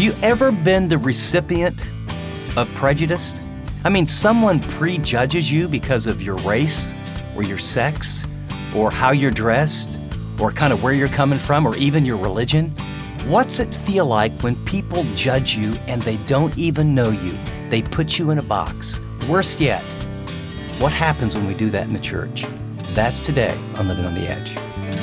you ever been the recipient of prejudice? I mean, someone prejudges you because of your race or your sex or how you're dressed or kind of where you're coming from or even your religion. What's it feel like when people judge you and they don't even know you? They put you in a box. Worse yet, what happens when we do that in the church? That's today on Living on the Edge.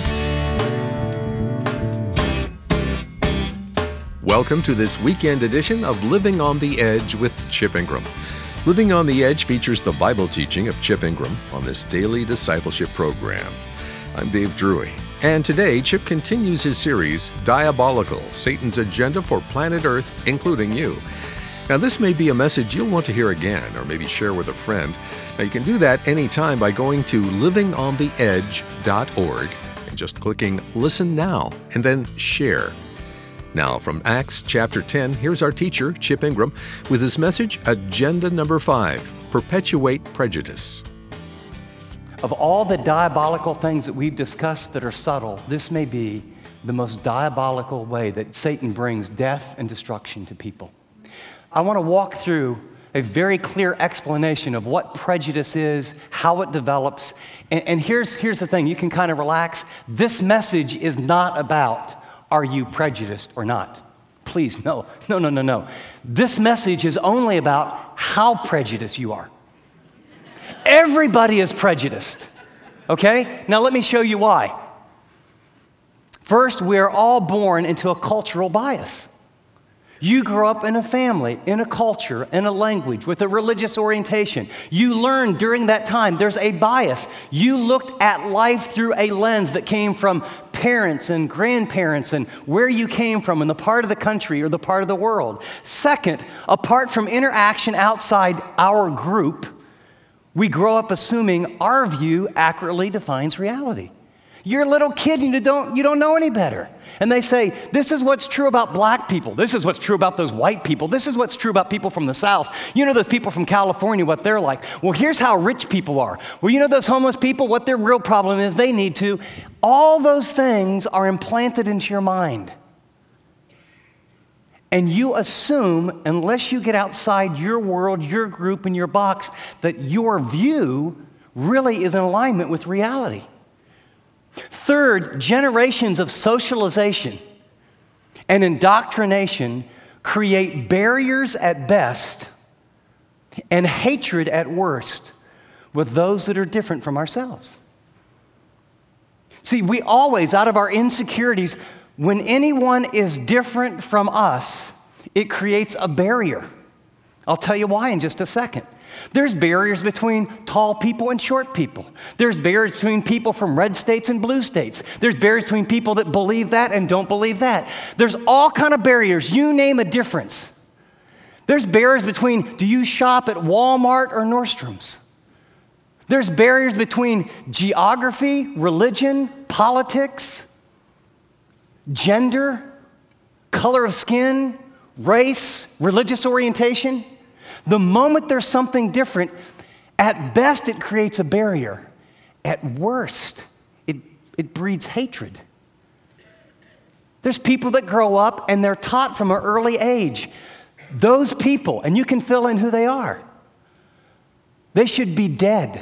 Welcome to this weekend edition of Living on the Edge with Chip Ingram. Living on the Edge features the Bible teaching of Chip Ingram on this daily discipleship program. I'm Dave Drury, and today Chip continues his series, Diabolical, Satan's Agenda for Planet Earth, Including You. Now, this may be a message you'll want to hear again or maybe share with a friend. Now, you can do that anytime by going to livingontheedge.org and just clicking Listen Now and then Share. Now, from Acts chapter 10, here's our teacher, Chip Ingram, with his message, Agenda number 5, Perpetuate Prejudice. Of all the diabolical things that we've discussed that are subtle, this may be the most diabolical way that Satan brings death and destruction to people. I want to walk through a very clear explanation of what prejudice is, how it develops, and here's the thing, you can kind of relax. This message is not about are you prejudiced or not? Please, no. This message is only about how prejudiced you are. Everybody is prejudiced, okay? Now let me show you why. First, we're all born into a cultural bias. You grow up in a family, in a culture, in a language, with a religious orientation. You learn during that time there's a bias. You looked at life through a lens that came from parents and grandparents and where you came from in the part of the country or the part of the world. Second, apart from interaction outside our group, we grow up assuming our view accurately defines reality. You're a little kid and you don't know any better. And they say, this is what's true about black people. This is what's true about those white people. This is what's true about people from the South. You know those people from California, what they're like. Well, here's how rich people are. Well, you know those homeless people, what their real problem is, they need to. All those things are implanted into your mind. And you assume, unless you get outside your world, your group, and your box, that your view really is in alignment with reality. Third, generations of socialization and indoctrination create barriers at best and hatred at worst with those that are different from ourselves. See, we always, out of our insecurities, when anyone is different from us, it creates a barrier. I'll tell you why in just a second. There's barriers between tall people and short people. There's barriers between people from red states and blue states. There's barriers between people that believe that and don't believe that. There's all kind of barriers. You name a difference. There's barriers between, do you shop at Walmart or Nordstrom's? There's barriers between geography, religion, politics, gender, color of skin, race, religious orientation. The moment there's something different, at best it creates a barrier. At worst, it breeds hatred. There's people that grow up and they're taught from an early age. Those people, and you can fill in who they are, they should be dead.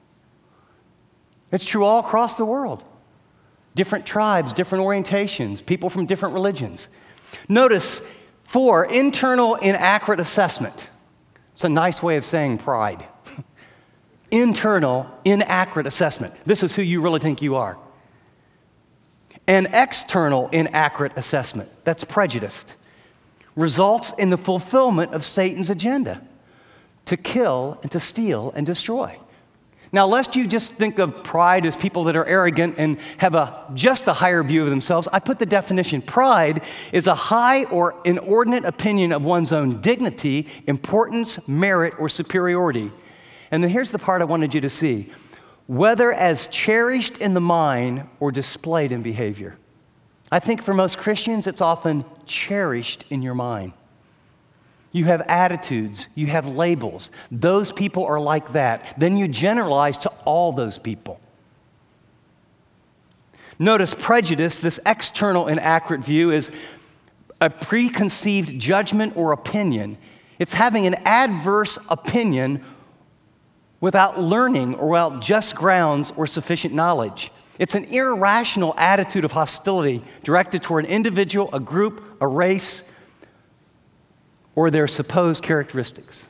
It's true all across the world. Different tribes, different orientations, people from different religions. Notice, 4, internal inaccurate assessment. It's a nice way of saying pride. Internal, inaccurate assessment. This is who you really think you are. And external, inaccurate assessment. That's prejudiced. Results in the fulfillment of Satan's agenda to kill and to steal and destroy. Now, lest you just think of pride as people that are arrogant and have just a higher view of themselves, I put the definition. Pride is a high or inordinate opinion of one's own dignity, importance, merit, or superiority. And then here's the part I wanted you to see. Whether as cherished in the mind or displayed in behavior. I think for most Christians, it's often cherished in your mind. You have attitudes, you have labels. Those people are like that. Then you generalize to all those people. Notice prejudice, this external inaccurate view, is a preconceived judgment or opinion. It's having an adverse opinion without learning or without just grounds or sufficient knowledge. It's an irrational attitude of hostility directed toward an individual, a group, a race, or their supposed characteristics.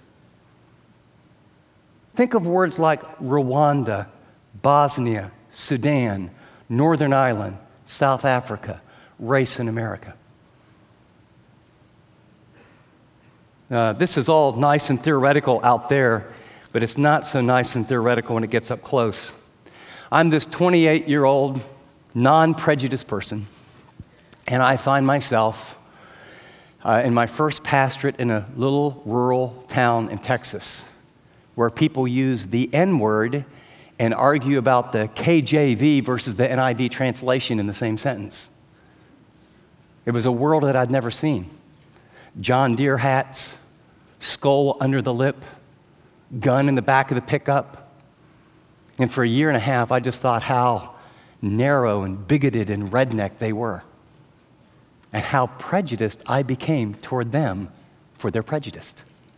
Think of words like Rwanda, Bosnia, Sudan, Northern Ireland, South Africa, race in America. This is all nice and theoretical out there, but it's not so nice and theoretical when it gets up close. I'm this 28-year-old, non-prejudiced person, and I find myself in my first pastorate in a little rural town in Texas, where people use the N-word and argue about the KJV versus the NIV translation in the same sentence. It was a world that I'd never seen. John Deere hats, skull under the lip, gun in the back of the pickup. And for a year and a half, I just thought how narrow and bigoted and redneck they were, and how prejudiced I became toward them for their prejudice,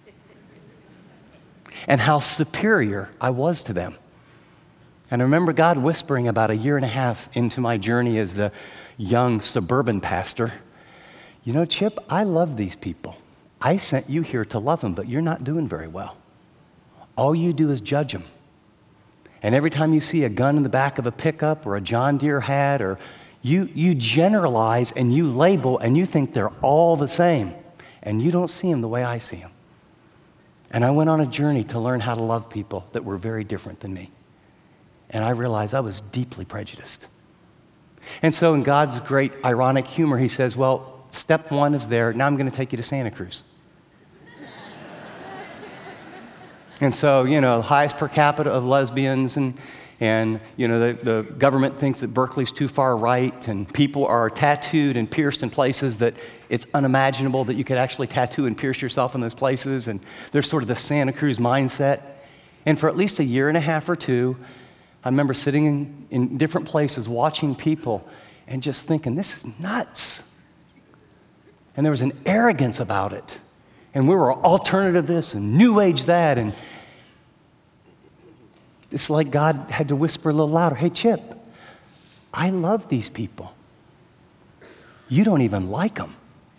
and how superior I was to them. And I remember God whispering about a year and a half into my journey as the young suburban pastor, you know, Chip, I love these people. I sent you here to love them, but you're not doing very well. All you do is judge them. And every time you see a gun in the back of a pickup or a John Deere hat, or you generalize and you label and you think they're all the same, and you don't see them the way I see them. And I went on a journey to learn how to love people that were very different than me. And I realized I was deeply prejudiced. And so in God's great ironic humor, he says, well, step one is there. Now I'm going to take you to Santa Cruz. And so, you know, highest per capita of lesbians, and you know, the government thinks that Berkeley's too far right, and people are tattooed and pierced in places that it's unimaginable that you could actually tattoo and pierce yourself in those places, and there's sort of the Santa Cruz mindset. And for at least a year and a half or two, I remember sitting in different places watching people and just thinking, this is nuts. And there was an arrogance about it. And we were alternative this and new age that, and it's like God had to whisper a little louder, hey, Chip, I love these people. You don't even like them,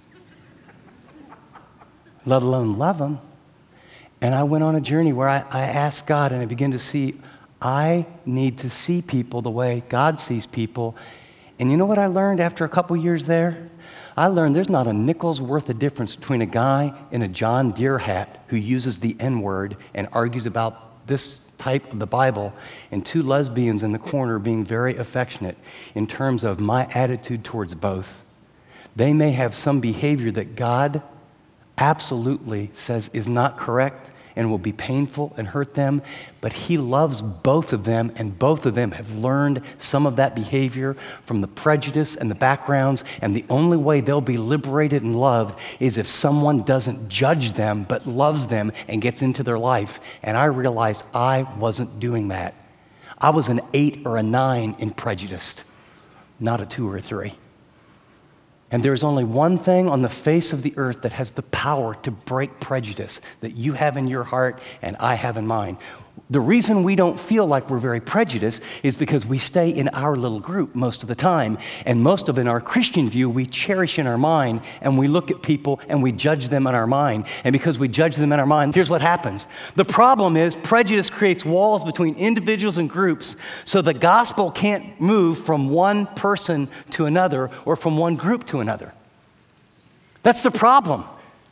let alone love them. And I went on a journey where I asked God, and I began to see, I need to see people the way God sees people. And you know what I learned after a couple years there? I learned there's not a nickel's worth of difference between a guy in a John Deere hat who uses the N-word and argues about this type of the Bible, and two lesbians in the corner being very affectionate in terms of my attitude towards both. They may have some behavior that God absolutely says is not correct and will be painful and hurt them, but he loves both of them, and both of them have learned some of that behavior from the prejudice and the backgrounds, and the only way they'll be liberated and loved is if someone doesn't judge them but loves them and gets into their life. And I realized I wasn't doing that. I was an 8 or a 9 in prejudice, not a 2 or a 3. And there's only one thing on the face of the earth that has the power to break prejudice that you have in your heart and I have in mine. The reason we don't feel like we're very prejudiced is because we stay in our little group most of the time. And most of it in our Christian view, we cherish in our mind, and we look at people and we judge them in our mind. And because we judge them in our mind, here's what happens. The problem is prejudice creates walls between individuals and groups, so the gospel can't move from one person to another or from one group to another. That's the problem.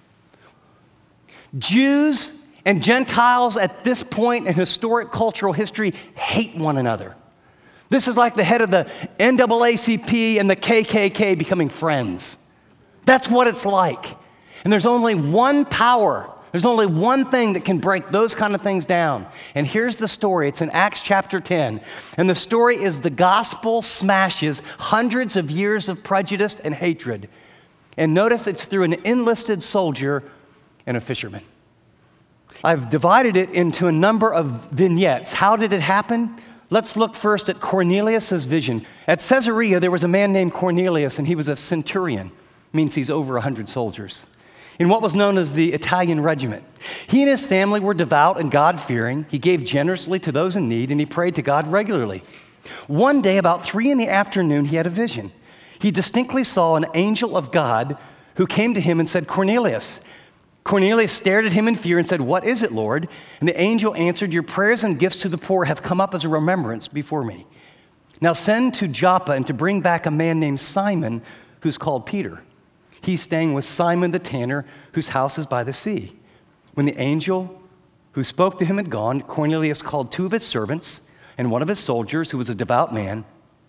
Jews and Gentiles at this point in historic cultural history hate one another. This is like the head of the NAACP and the KKK becoming friends. That's what it's like. And there's only one power. There's only one thing that can break those kind of things down. And here's the story. It's in Acts chapter 10. And the story is the gospel smashes hundreds of years of prejudice and hatred. And notice it's through an enlisted soldier and a fisherman. I've divided it into a number of vignettes. How did it happen? Let's look first at Cornelius' vision. At Caesarea, there was a man named Cornelius, and he was a centurion. Means he's over 100 soldiers, in what was known as the Italian Regiment. He and his family were devout and God-fearing. He gave generously to those in need, and he prayed to God regularly. One day, about 3 p.m, he had a vision. He distinctly saw an angel of God who came to him and said, "Cornelius." Cornelius stared at him in fear and said, "What is it, Lord?" And the angel answered, "Your prayers and gifts to the poor have come up as a remembrance before me. Now send to Joppa and to bring back a man named Simon, who's called Peter. He's staying with Simon the tanner, whose house is by the sea." When the angel who spoke to him had gone, Cornelius called 2 of his servants and one of his soldiers, who was a devout man,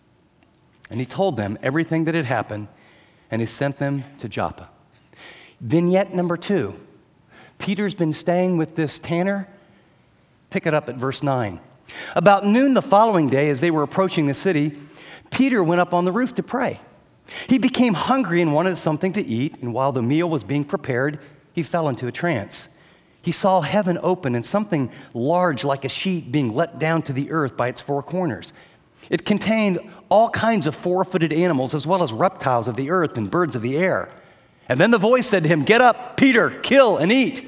and he told them everything that had happened, and he sent them to Joppa. Vignette number 2. Peter's been staying with this tanner. Pick it up at verse 9. About noon the following day, as they were approaching the city, Peter went up on the roof to pray. He became hungry and wanted something to eat, and while the meal was being prepared, he fell into a trance. He saw heaven open and something large like a sheet being let down to the earth by its 4 corners. It contained all kinds of 4-footed animals, as well as reptiles of the earth and birds of the air. And then the voice said to him, "Get up, Peter, kill and eat."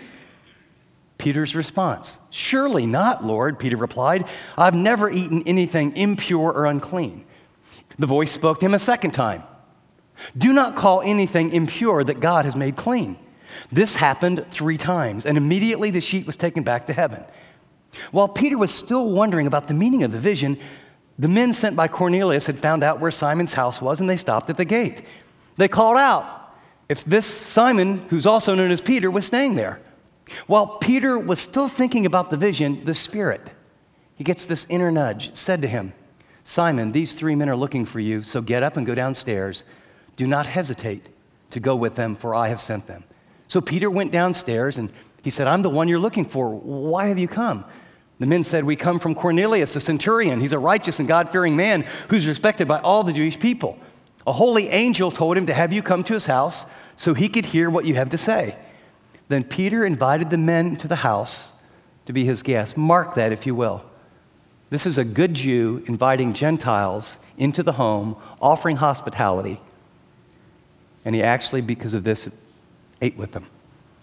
Peter's response, "Surely not, Lord," Peter replied. "I've never eaten anything impure or unclean." The voice spoke to him a second time. "Do not call anything impure that God has made clean." This happened 3 times, and immediately the sheet was taken back to heaven. While Peter was still wondering about the meaning of the vision, the men sent by Cornelius had found out where Simon's house was, and they stopped at the gate. They called out if this Simon, who's also known as Peter, was staying there. While Peter was still thinking about the vision, the Spirit, he gets this inner nudge, said to him, "Simon, these 3 men are looking for you, so get up and go downstairs. Do not hesitate to go with them, for I have sent them." So Peter went downstairs, and he said, "I'm the one you're looking for. Why have you come?" The men said, "We come from Cornelius, the centurion. He's a righteous and God-fearing man who's respected by all the Jewish people. A holy angel told him to have you come to his house so he could hear what you have to say." Then Peter invited the men to the house to be his guests. Mark that, if you will. This is a good Jew inviting Gentiles into the home, offering hospitality. And he actually, because of this, ate with them.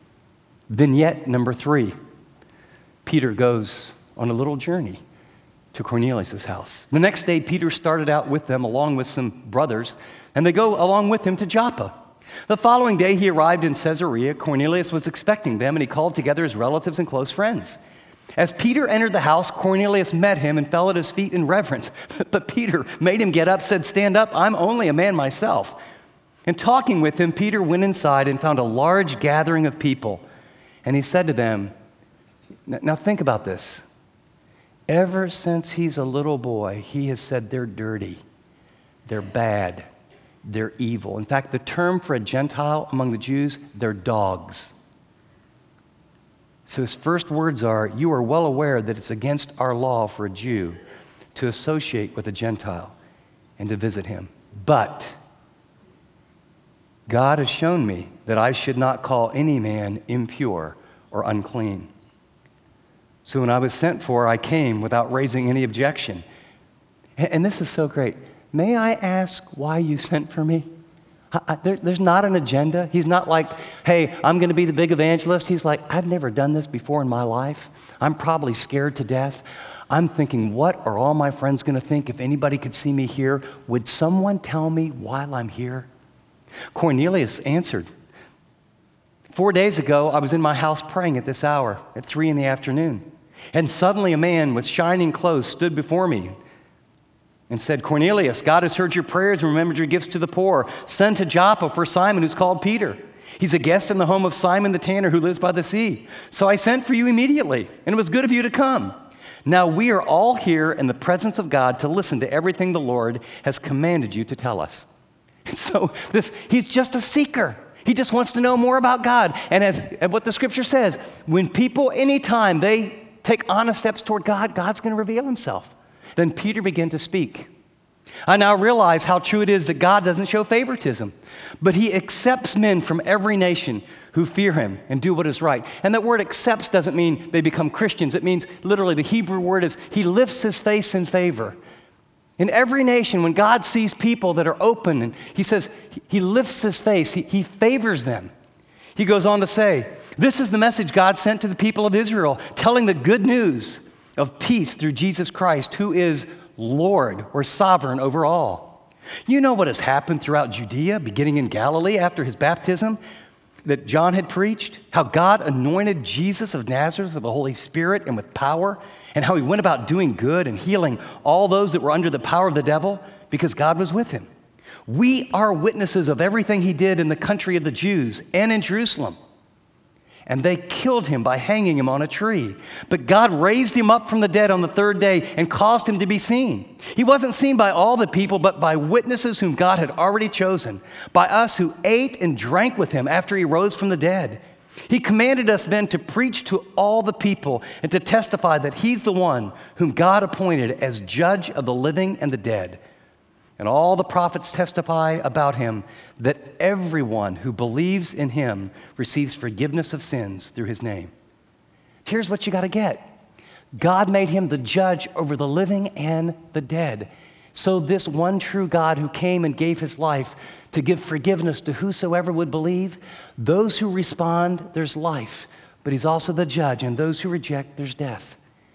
Vignette number 3. Peter goes on a little journey to Cornelius' house. The next day, Peter started out with them along with some brothers, and they go along with him to Joppa. The following day, he arrived in Caesarea. Cornelius was expecting them, and he called together his relatives and close friends. As Peter entered the house, Cornelius met him and fell at his feet in reverence. But Peter made him get up, said, "Stand up, I'm only a man myself." And talking with him, Peter went inside and found a large gathering of people. And he said to them, now think about this. Ever since he's a little boy, he has said they're dirty, they're bad, they're evil. In fact, the term for a Gentile among the Jews, they're dogs. So his first words are, "You are well aware that it's against our law for a Jew to associate with a Gentile and to visit him. But God has shown me that I should not call any man impure or unclean. So when I was sent for, I came without raising any objection." And this is so great. "May I ask why you sent for me?" There's not an agenda. He's not like, "Hey, I'm going to be the big evangelist." He's like, "I've never done this before in my life. I'm probably scared to death. I'm thinking, what are all my friends going to think if anybody could see me here? Would someone tell me while I'm here?" Cornelius answered, 4 days ago, I was in my house praying at this hour, at 3 p.m, and suddenly a man with shining clothes stood before me and said, "Cornelius, God has heard your prayers and remembered your gifts to the poor. Send to Joppa for Simon, who's called Peter. He's a guest in the home of Simon the tanner who lives by the sea. So I sent for you immediately, and it was good of you to come. Now we are all here in the presence of God to listen to everything the Lord has commanded you to tell us." And so he's just a seeker. He just wants to know more about God. And what the scripture says, when people, anytime they take honest steps toward God, God's going to reveal himself. Then Peter began to speak. "I now realize how true it is that God doesn't show favoritism, but he accepts men from every nation who fear him and do what is right." And that word accepts doesn't mean they become Christians. It means literally the Hebrew word is he lifts his face in favor. In every nation, when God sees people that are open, and he says, he lifts his face, he favors them. He goes on to say, this is the message God sent to the people of Israel, telling the good news of peace through Jesus Christ, who is Lord or sovereign over all. You know what has happened throughout Judea, beginning in Galilee after his baptism, that John had preached, how God anointed Jesus of Nazareth with the Holy Spirit and with power, and how he went about doing good and healing all those that were under the power of the devil because God was with him. We are witnesses of everything he did in the country of the Jews and in Jerusalem. And they killed him by hanging him on a tree. But God raised him up from the dead on the third day and caused him to be seen. He wasn't seen by all the people, but by witnesses whom God had already chosen, by us who ate and drank with him after he rose from the dead. He commanded us then to preach to all the people and to testify that he's the one whom God appointed as judge of the living and the dead. And all the prophets testify about him that everyone who believes in him receives forgiveness of sins through his name. Here's what you got to get. God made him the judge over the living and the dead. So this one true God who came and gave his life to give forgiveness to whosoever would believe, those who respond, there's life. But he's also the judge, and those who reject, there's death.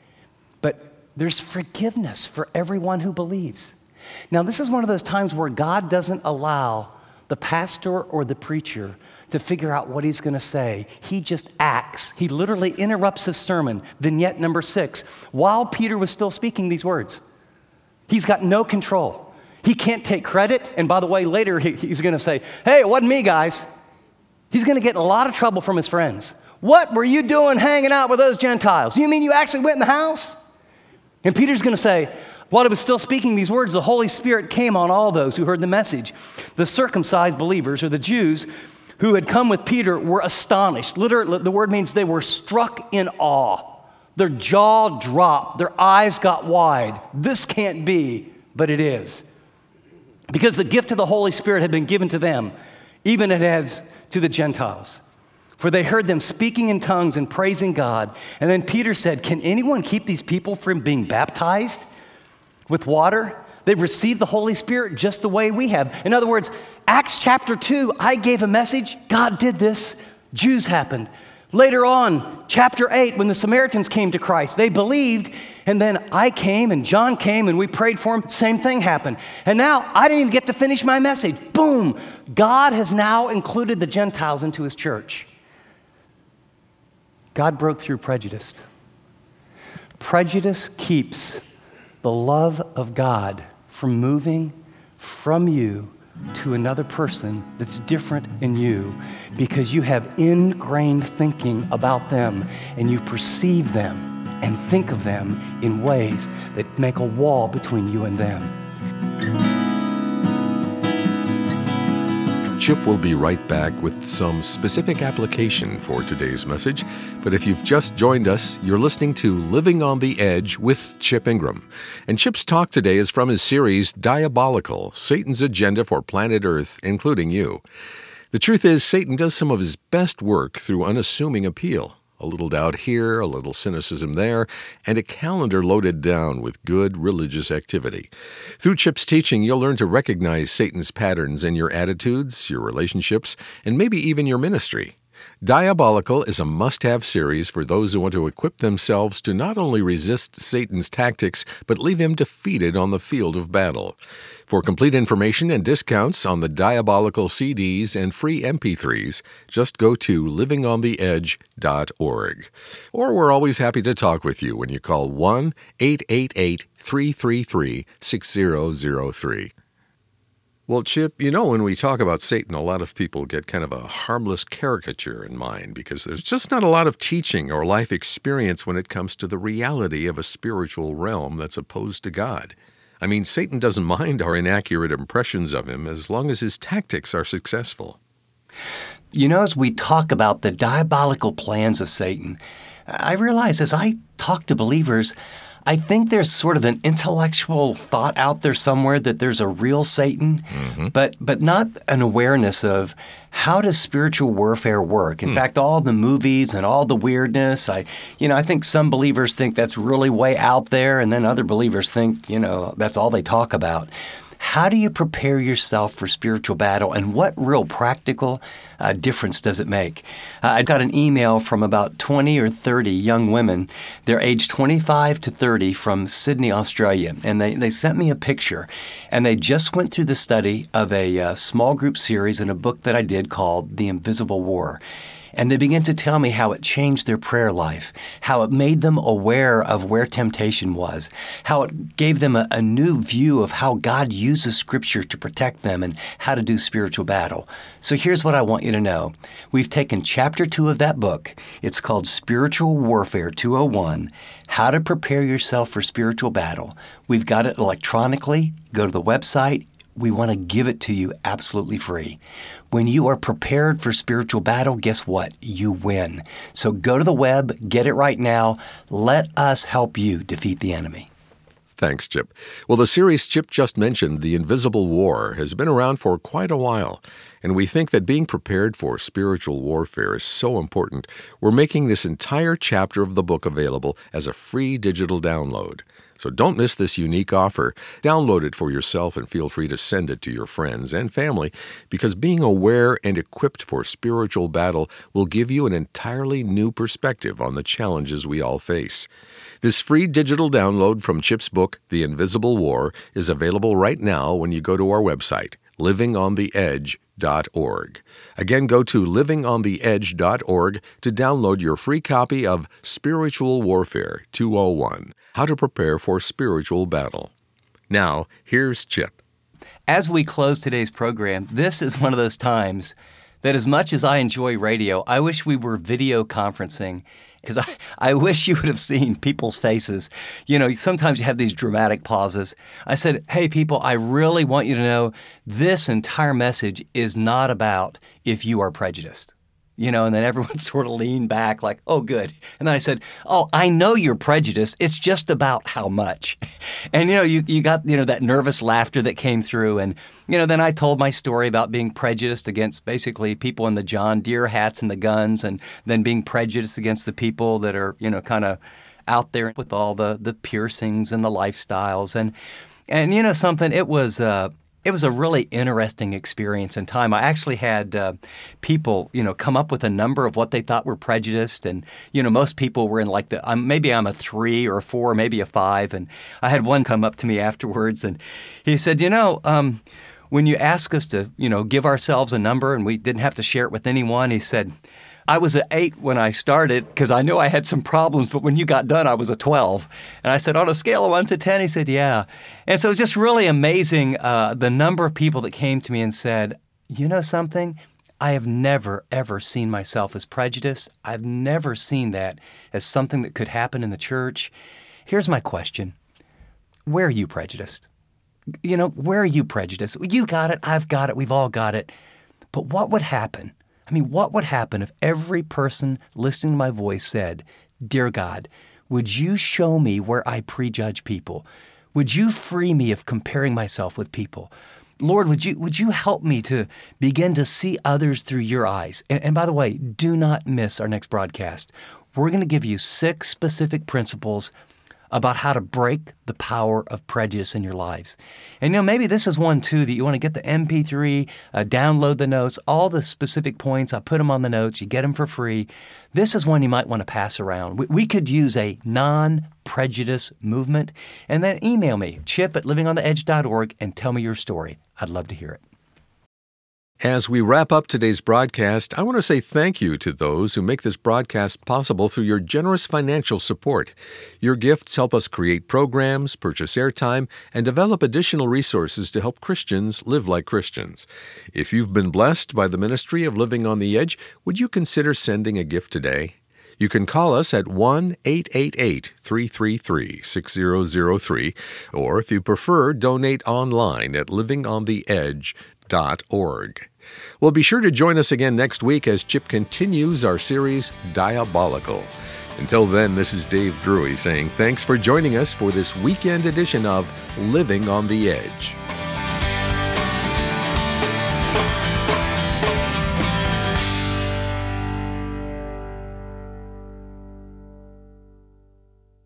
But there's forgiveness for everyone who believes. Now, this is one of those times where God doesn't allow the pastor or the preacher to figure out what he's going to say. He just acts. He literally interrupts his sermon, vignette number 6, while Peter was still speaking these words. He's got no control. He can't take credit. And by the way, later he's going to say, hey, it wasn't me, guys. He's going to get in a lot of trouble from his friends. What were you doing hanging out with those Gentiles? You mean you actually went in the house? And Peter's going to say, while he was still speaking these words, the Holy Spirit came on all those who heard the message. The circumcised believers, or the Jews, who had come with Peter were astonished. Literally, the word means they were struck in awe. Their jaw dropped. Their eyes got wide. This can't be, but it is. Because the gift of the Holy Spirit had been given to them, even as to the Gentiles. For they heard them speaking in tongues and praising God. And then Peter said, can anyone keep these people from being baptized with water? They've received the Holy Spirit just the way we have. In other words, Acts chapter 2, I gave a message. God did this. Jews happened. Later on, chapter 8, when the Samaritans came to Christ, they believed, and then I came and John came and we prayed for him. Same thing happened. And now I didn't even get to finish my message. Boom! God has now included the Gentiles into his church. God broke through prejudice. Prejudice keeps the love of God from moving from you to another person that's different in you because you have ingrained thinking about them and you perceive them and think of them in ways that make a wall between you and them. Chip will be right back with some specific application for today's message. But if you've just joined us, you're listening to Living on the Edge with Chip Ingram. And Chip's talk today is from his series, Diabolical, Satan's Agenda for Planet Earth, Including You. The truth is, Satan does some of his best work through unassuming appeal. A little doubt here, a little cynicism there, and a calendar loaded down with good religious activity. Through Chip's teaching, you'll learn to recognize Satan's patterns in your attitudes, your relationships, and maybe even your ministry. Diabolical is a must-have series for those who want to equip themselves to not only resist Satan's tactics, but leave him defeated on the field of battle. For complete information and discounts on the Diabolical CDs and free MP3s, just go to livingontheedge.org. Or we're always happy to talk with you when you call 1-888-333-6003. Well, Chip, you know, when we talk about Satan, a lot of people get kind of a harmless caricature in mind because there's just not a lot of teaching or life experience when it comes to the reality of a spiritual realm that's opposed to God. I mean, Satan doesn't mind our inaccurate impressions of him as long as his tactics are successful. You know, as we talk about the diabolical plans of Satan, I realize as I talk to believers, I think there's sort of an intellectual thought out there somewhere that there's a real Satan, but not an awareness of how does spiritual warfare work. In fact, all the movies and all the weirdness, I think some believers think that's really way out there, and then other believers think, that's all they talk about. How do you prepare yourself for spiritual battle, and what real practical difference does it make? I got an email from about 20 or 30 young women. They're aged 25 to 30 from Sydney, Australia, and they sent me a picture. And they just went through the study of a small group series in a book that I did called The Invisible War. And they began to tell me how it changed their prayer life, how it made them aware of where temptation was, how it gave them a new view of how God uses Scripture to protect them and how to do spiritual battle. So here's what I want you to know. We've taken chapter 2 of that book. It's called Spiritual Warfare 201, How to Prepare Yourself for Spiritual Battle. We've got it electronically. Go to the website. We want to give it to you absolutely free. When you are prepared for spiritual battle, guess what? You win. So go to the web, get it right now. Let us help you defeat the enemy. Thanks, Chip. Well, the series Chip just mentioned, The Invisible War, has been around for quite a while, and we think that being prepared for spiritual warfare is so important, we're making this entire chapter of the book available as a free digital download. So don't miss this unique offer. Download it for yourself and feel free to send it to your friends and family, because being aware and equipped for spiritual battle will give you an entirely new perspective on the challenges we all face. This free digital download from Chip's book, The Invisible War, is available right now when you go to our website, livingontheedge.org. Again, go to livingontheedge.org to download your free copy of Spiritual Warfare 201, How to Prepare for Spiritual Battle. Now, here's Chip. As we close today's program, this is one of those times that as much as I enjoy radio, I wish we were video conferencing, because I wish you would have seen people's faces. Sometimes you have these dramatic pauses. I said, hey, people, I really want you to know this entire message is not about if you are prejudiced. And then everyone sort of leaned back like, oh, good. And then I said, oh, I know you're prejudiced. It's just about how much. And, you got, that nervous laughter that came through. And, then I told my story about being prejudiced against basically people in the John Deere hats and the guns, and then being prejudiced against the people that are, kind of out there with all the piercings and the lifestyles. And something, it was a really interesting experience in time. I actually had people, come up with a number of what they thought were prejudiced. And, most people were in like maybe I'm a 3 or a 4, maybe a 5. And I had one come up to me afterwards, and he said, when you ask us to, give ourselves a number and we didn't have to share it with anyone, he said, I was an 8 when I started because I knew I had some problems, but when you got done, I was a 12. And I said, on a scale of 1 to 10? He said, yeah. And so it was just really amazing the number of people that came to me and said, you know something? I have never, ever seen myself as prejudiced. I've never seen that as something that could happen in the church. Here's my question. Where are you prejudiced? Where are you prejudiced? You got it. I've got it. We've all got it. But what would happen? What would happen if every person listening to my voice said, Dear God, would you show me where I prejudge people? Would you free me of comparing myself with people? Lord, would you help me to begin to see others through your eyes? And by the way, do not miss our next broadcast. We're going to give you 6 specific principles about how to break the power of prejudice in your lives. And maybe this is one too that you want to get the MP3, download the notes, all the specific points. I put them on the notes. You get them for free. This is one you might want to pass around. We could use a non-prejudice movement. And then email me, chip@livingontheedge.org, and tell me your story. I'd love to hear it. As we wrap up today's broadcast, I want to say thank you to those who make this broadcast possible through your generous financial support. Your gifts help us create programs, purchase airtime, and develop additional resources to help Christians live like Christians. If you've been blessed by the ministry of Living on the Edge, would you consider sending a gift today? You can call us at 1-888-333-6003, or if you prefer, donate online at livingontheedge.org. Well, be sure to join us again next week as Chip continues our series, Diabolical. Until then, this is Dave Drury saying thanks for joining us for this weekend edition of Living on the Edge.